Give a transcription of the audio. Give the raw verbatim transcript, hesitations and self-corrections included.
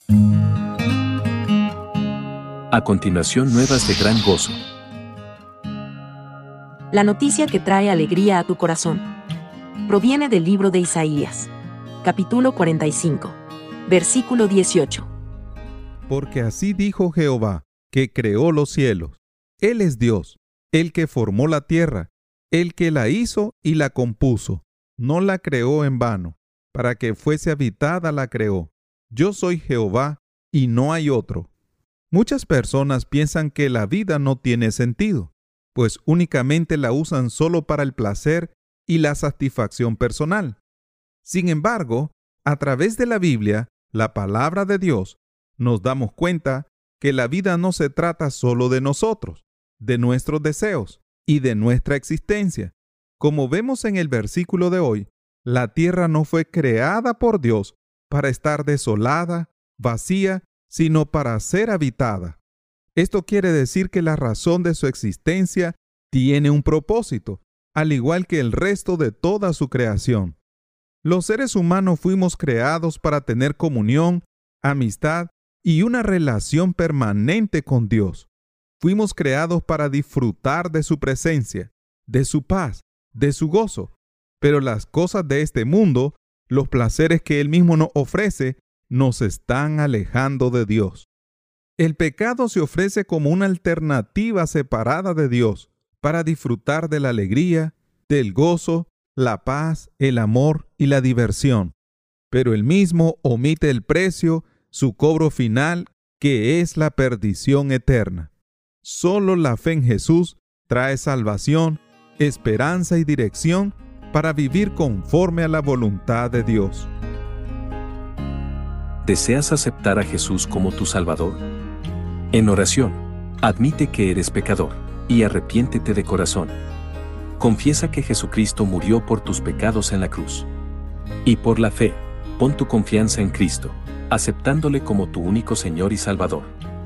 A continuación, nuevas de gran gozo. La noticia que trae alegría a tu corazón proviene del libro de Isaías, capítulo cuarenta y cinco, versículo dieciocho. Porque así dijo Jehová, que creó los cielos. Él es Dios, el que formó la tierra, el que la hizo y la compuso. No la creó en vano, para que fuese habitada la creó. Yo soy Jehová, y no hay otro. Muchas personas piensan que la vida no tiene sentido, pues únicamente la usan solo para el placer y la satisfacción personal. Sin embargo, a través de la Biblia, la palabra de Dios, nos damos cuenta que la vida no se trata solo de nosotros, de nuestros deseos y de nuestra existencia. Como vemos en el versículo de hoy, la tierra no fue creada por Dios para estar desolada, vacía, sino para ser habitada. Esto quiere decir que la razón de su existencia tiene un propósito, al igual que el resto de toda su creación. Los seres humanos fuimos creados para tener comunión, amistad y una relación permanente con Dios. Fuimos creados para disfrutar de su presencia, de su paz, de su gozo. Pero las cosas de este mundo, los placeres que Él mismo nos ofrece, nos están alejando de Dios. El pecado se ofrece como una alternativa separada de Dios para disfrutar de la alegría, del gozo, la paz, el amor y la diversión. Pero Él mismo omite el precio, su cobro final, que es la perdición eterna. Solo la fe en Jesús trae salvación, esperanza y dirección para vivir conforme a la voluntad de Dios. ¿Deseas aceptar a Jesús como tu Salvador? En oración, admite que eres pecador y arrepiéntete de corazón. Confiesa que Jesucristo murió por tus pecados en la cruz. Y por la fe, pon tu confianza en Cristo, aceptándole como tu único Señor y Salvador.